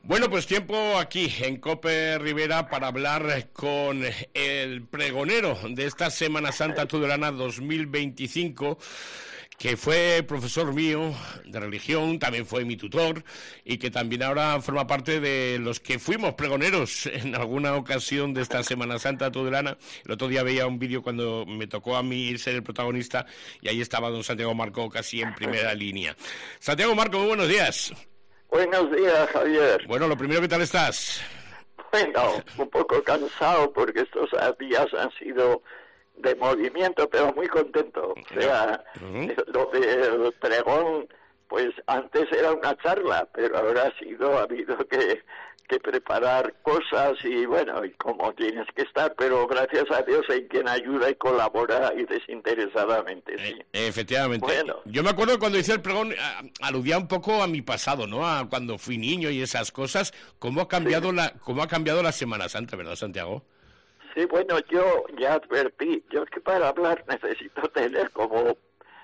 Bueno, pues tiempo aquí en COPE Rivera para hablar con el pregonero de esta Semana Santa Tudelana 2025, que fue profesor mío de religión, también fue mi tutor y que también ahora forma parte de los que fuimos pregoneros en alguna ocasión de esta Semana Santa Tudelana. El otro día veía un vídeo cuando me tocó a mí ser el protagonista y ahí estaba don Santiago Marco casi en primera línea. Santiago Marco, muy buenos días. Buenos días, Javier. Bueno, lo primero, ¿qué tal estás? Bueno, un poco cansado porque estos días han sido de movimiento, pero muy contento. O sea, lo del pregón, pues antes era una charla, pero ahora ha habido que preparar cosas y bueno, y como tienes que estar, pero gracias a Dios hay quien ayuda y colabora y desinteresadamente, sí. Efectivamente. Bueno. Yo me acuerdo cuando hice el pregón, aludía un poco a mi pasado, ¿no? A cuando fui niño y esas cosas. ¿Cómo ha cambiado la Semana Santa, verdad, Santiago? Sí, bueno, yo ya advertí, yo es que para hablar necesito tener como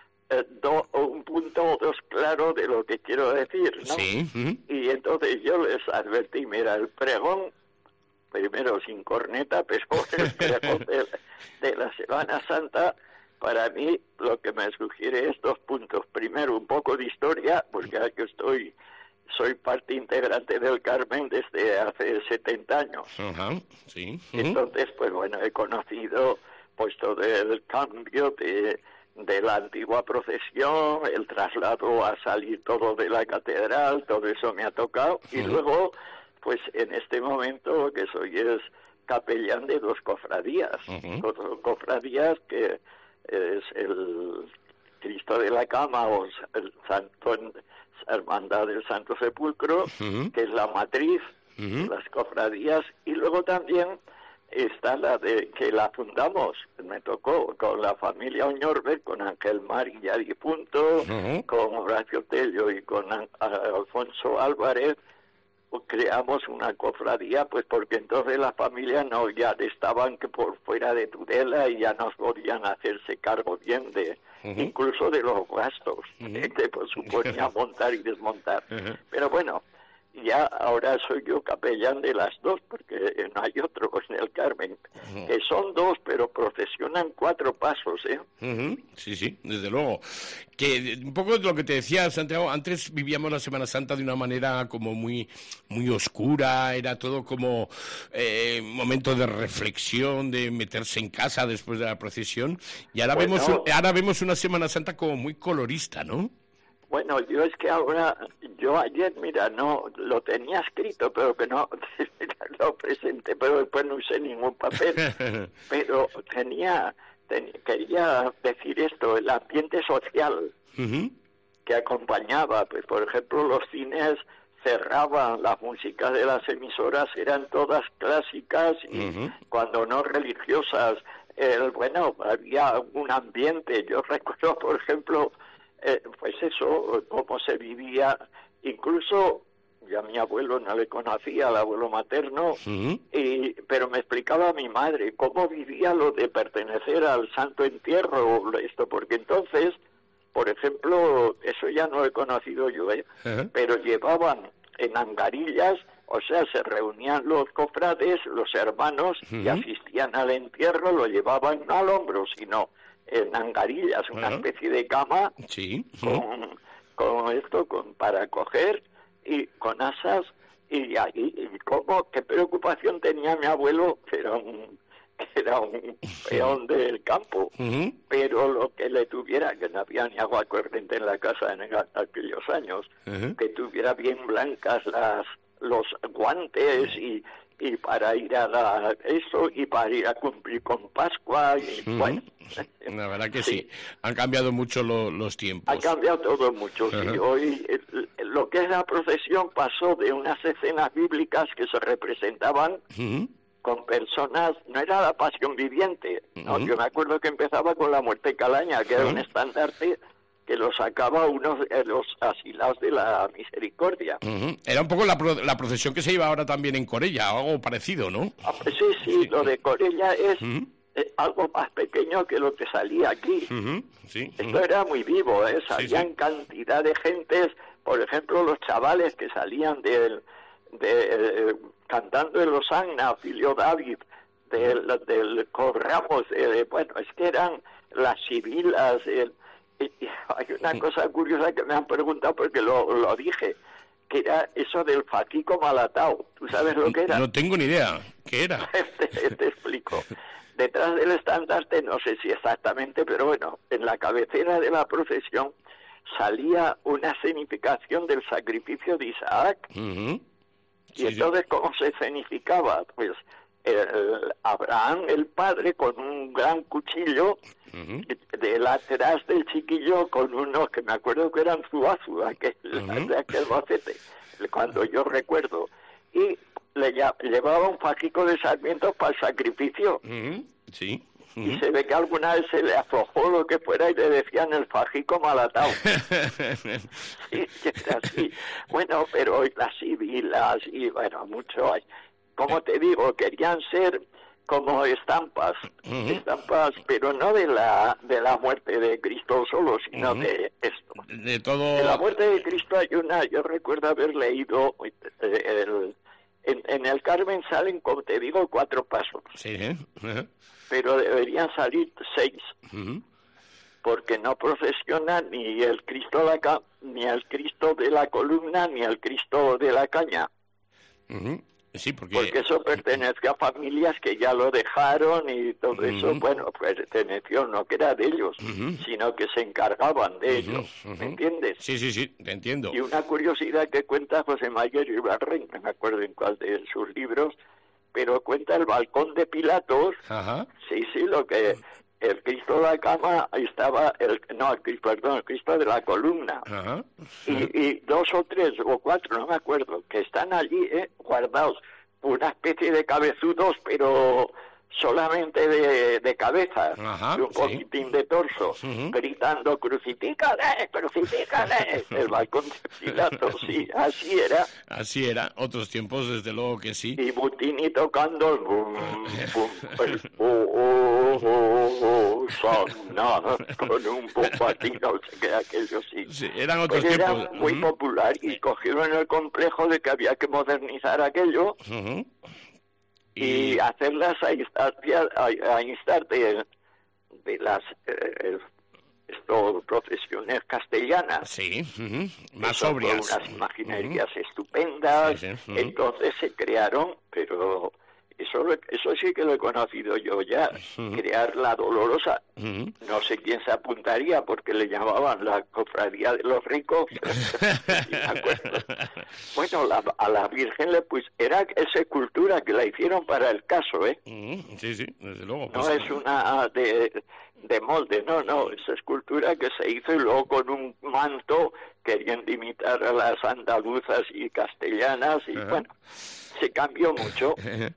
un punto o dos claro de lo que quiero decir, ¿no? Sí. Y entonces yo les advertí, mira, el pregón, primero sin corneta, pero el pregón de la Semana Santa, para mí lo que me sugiere es dos puntos. Primero, un poco de historia, porque aquí soy parte integrante del Carmen desde hace 70 años. Sí. Entonces, pues bueno, he conocido pues todo el cambio de la antigua procesión, el traslado a salir todo de la catedral, todo eso me ha tocado. Y luego, pues en este momento lo que soy es capellán de dos cofradías. Dos cofradías que es el Cristo de la Cama o el Santo Hermandad del Santo Sepulcro, que es la matriz de las cofradías, y luego también está la de que la fundamos, me tocó con la familia Oñorbe, con Ángel Mari ya difunto, con Horacio Tello y con Alfonso Álvarez, pues creamos una cofradía, pues porque entonces las familias no ya estaban que por fuera de Tudela y ya no podían hacerse cargo bien de incluso de los gastos que pues, suponía montar y desmontar. Pero bueno, ya ahora soy yo capellán de las dos, porque no hay otro en el Carmen, que son dos, pero procesionan 4 pasos, ¿eh? Sí, desde luego. Que un poco de lo que te decía, Santiago, antes vivíamos la Semana Santa de una manera como muy oscura, era todo como momento de reflexión, de meterse en casa después de la procesión, y ahora vemos una Semana Santa como muy colorista, ¿no? Bueno, yo ayer, mira, no lo tenía escrito, pero que no lo presenté, pero después no usé ningún papel. Pero quería decir esto, el ambiente social que acompañaba, pues por ejemplo los cines cerraban, las músicas de las emisoras eran todas clásicas y cuando no religiosas, bueno, había un ambiente, yo recuerdo por ejemplo, pues eso, cómo se vivía, incluso yo a mi abuelo no le conocía, al abuelo materno, pero me explicaba a mi madre cómo vivía lo de pertenecer al Santo Entierro, porque entonces, por ejemplo, eso ya no he conocido yo, pero llevaban en angarillas, o sea, se reunían los cofrades, los hermanos, y asistían al entierro, lo llevaban no al hombro, sino en angarillas, una especie de cama para coger y con asas y qué preocupación tenía mi abuelo, que era un peón del campo, pero lo que le tuviera, que no había ni agua corriente en la casa en aquellos años, que tuviera bien blancas los guantes y para ir a eso y para ir a cumplir con Pascua y bueno. La verdad que sí. Han cambiado mucho los tiempos. Ha cambiado todo mucho, sí. Hoy lo que es la procesión pasó de unas escenas bíblicas que se representaban con personas, no era la pasión viviente, no, yo me acuerdo que empezaba con la muerte calaña, que era un estandarte que lo sacaba uno de los asilados de la misericordia. Era un poco la procesión que se lleva ahora también en Corella, algo parecido, ¿no? Sí, lo de Corella es algo más pequeño que lo que salía aquí. Esto era muy vivo, salían cantidad de gentes, por ejemplo, los chavales que salían cantando el Hosanna, Filio David, del Ramos, bueno, es que eran las sibilas. Hay una cosa curiosa que me han preguntado porque lo dije, que era eso del Faquico Malatao. ¿Tú sabes lo que era? No tengo ni idea. ¿Qué era? Te explico. Detrás del estandarte, no sé si exactamente, pero bueno, en la cabecera de la procesión salía una escenificación del sacrificio de Isaac. Uh-huh. Y entonces, ¿cómo se escenificaba? Pues Abraham, el padre, con un gran cuchillo, uh-huh, detrás del chiquillo con unos que me acuerdo que eran zuazu, de aquel bocete, cuando yo recuerdo, y le llevaba un fajico de sarmientos para el sacrificio. Uh-huh. Sí. Uh-huh. Y se ve que alguna vez se le aflojó lo que fuera y le decían el fajico malatao. Sí, era así. Bueno, pero las sibilas y bueno, mucho hay. Como te digo, querían ser como estampas, uh-huh, estampas, pero no de la muerte de Cristo solo, sino uh-huh, de esto. De todo. De la muerte de Cristo hay una, yo recuerdo haber leído en el Carmen salen, como te digo, 4 pasos. Sí, uh-huh, pero deberían salir 6. Uh-huh. Porque no procesiona ni el Cristo ni el Cristo de la columna ni el Cristo de la caña. Uh-huh. Sí, porque eso pertenece a familias que ya lo dejaron y todo uh-huh, eso, bueno, perteneció, no que era de ellos, uh-huh, sino que se encargaban de ellos, uh-huh, ¿me entiendes? Sí, te entiendo. Y una curiosidad que cuenta José Mayer Ibarren, no me acuerdo en cuál de sus libros, pero cuenta el balcón de Pilatos, uh-huh, sí, lo que el Cristo de la cama estaba, el Cristo de la columna, uh-huh, y 2 o 3 o 4, no me acuerdo, que están allí guardados, una especie de cabezudos, pero solamente de cabeza, uh-huh, y un poquitín de torso, uh-huh, gritando, crucifícale, crucifícale, el balcón de Pilatos, sí, así era. Así era, otros tiempos desde luego que sí. Y Butini tocando el bum, bum, el Hosanna, con un bombardino, no sé qué, aquello sí. Sí, eran otros tiempos. Era muy uh-huh, popular y cogieron el complejo de que había que modernizar aquello, uh-huh, y hacerlas a instar de las profesiones castellanas. Sí, uh-huh, más sobrias. Unas imaginerías uh-huh, estupendas, sí, uh-huh, entonces se crearon, pero eso sí que lo he conocido yo ya, uh-huh, crear la Dolorosa. Uh-huh. No sé quién se apuntaría porque le llamaban la cofradía de los ricos. Me acuerdo. Bueno, a la Virgen era esa escultura que la hicieron para el caso, ¿eh? Uh-huh. Sí, desde luego. No es una de molde, no, esa escultura que se hizo y luego con un manto queriendo imitar a las andaluzas y castellanas y uh-huh, bueno, se cambió mucho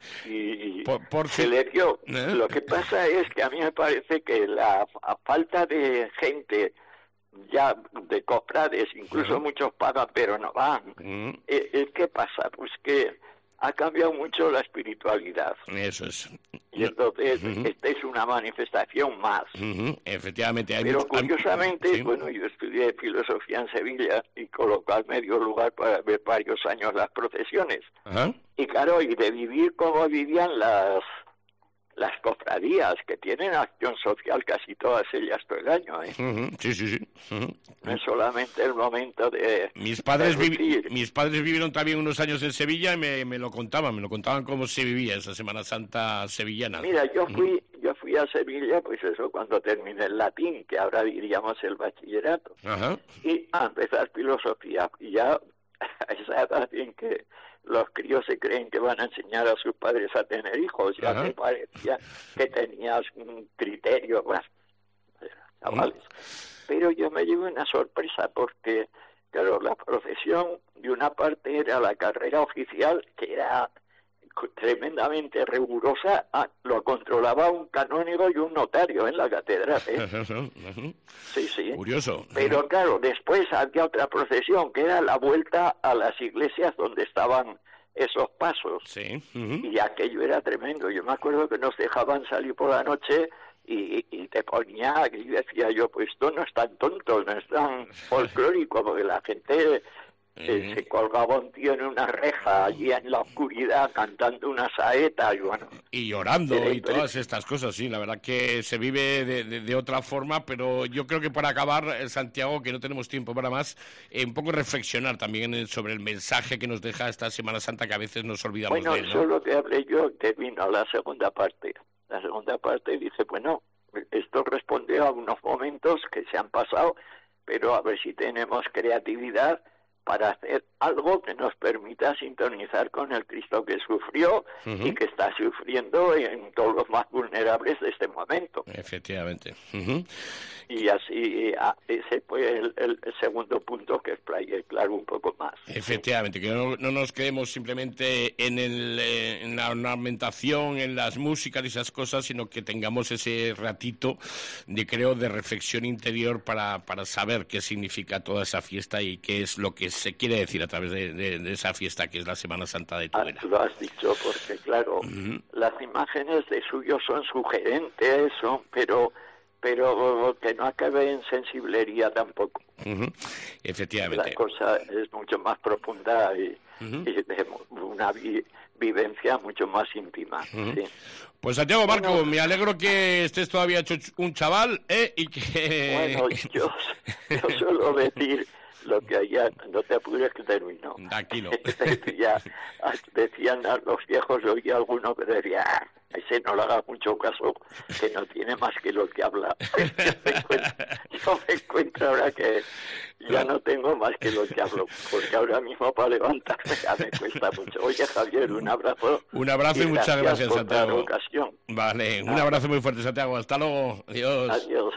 y se le dio. Lo que pasa es que a mí me parece que la falta de gente ya de cofrades, incluso uh-huh, muchos pagan pero no van, uh-huh, ¿qué pasa? Pues que ha cambiado mucho la espiritualidad. Eso es. Y entonces, uh-huh, esta es una manifestación más. Uh-huh. Efectivamente. Pero curiosamente, sí, bueno, yo estudié filosofía en Sevilla y con lo cual me dio lugar para ver varios años las procesiones. Uh-huh. Y claro, y de vivir como vivían las cofradías, que tienen acción social casi todas ellas todo el año, ¿eh? Uh-huh. Sí. Uh-huh. No es solamente el momento de... Mis padres vivieron también unos años en Sevilla y me lo contaban cómo se vivía esa Semana Santa sevillana. Mira, yo fui a Sevilla, pues eso, cuando terminé el latín, que ahora diríamos el bachillerato, uh-huh, y a empezar filosofía, y ya a esa edad en que los críos se creen que van a enseñar a sus padres a tener hijos, ya me parecía que tenías un criterio más, chavales. Pero yo me llevé una sorpresa porque, claro, la procesión de una parte era la carrera oficial, que era tremendamente rigurosa, lo controlaba un canónigo y un notario en la catedral, ¿eh? Sí. Curioso. Pero claro, después había otra procesión que era la vuelta a las iglesias donde estaban esos pasos. Sí. Y aquello era tremendo. Yo me acuerdo que nos dejaban salir por la noche y te ponía, y decía yo, pues esto no es tan tonto, no es tan folclórico, porque la gente se colgaba un tío en una reja allí en la oscuridad cantando una saeta y bueno. Y llorando y todas estas cosas, sí, la verdad que se vive de otra forma, pero yo creo que para acabar, Santiago, que no tenemos tiempo para más, un poco reflexionar también sobre el mensaje que nos deja esta Semana Santa, que a veces nos olvidamos de él, ¿no? Eso es lo que hablé yo, termino la segunda parte. La segunda parte dice, bueno, esto responde a unos momentos que se han pasado, pero a ver si tenemos creatividad para hacer algo que nos permita sintonizar con el Cristo que sufrió y que está sufriendo en todos los más vulnerables de este momento. Efectivamente. Y así, ese fue el segundo punto que explayé, claro, un poco más. Efectivamente, que no nos quedemos simplemente en la ornamentación, en las músicas y esas cosas, sino que tengamos ese ratito de reflexión interior para saber qué significa toda esa fiesta y qué es lo que se quiere decir a través de esa fiesta que es la Semana Santa de Tudela. Lo has dicho, porque claro, las imágenes de suyo son sugerentes, pero que no acabe en sensiblería tampoco. Efectivamente. La cosa es mucho más profunda y de una vivencia mucho más íntima. Sí. Pues Santiago Marco, me alegro que estés todavía hecho un chaval, y que... Bueno, yo suelo decir lo que allá, no te apures que termino. Tranquilo. Decían a los viejos, oí alguno que decía, ese no le haga mucho caso, que no tiene más que lo que habla. Yo me encuentro ahora que ya no tengo más que lo que hablo, porque ahora mismo para levantarme ya me cuesta mucho. Oye, Javier, un abrazo. Un abrazo y muchas gracias, por Santiago. la ocasión. Vale, un abrazo muy fuerte, Santiago. Hasta luego. Adiós. Adiós.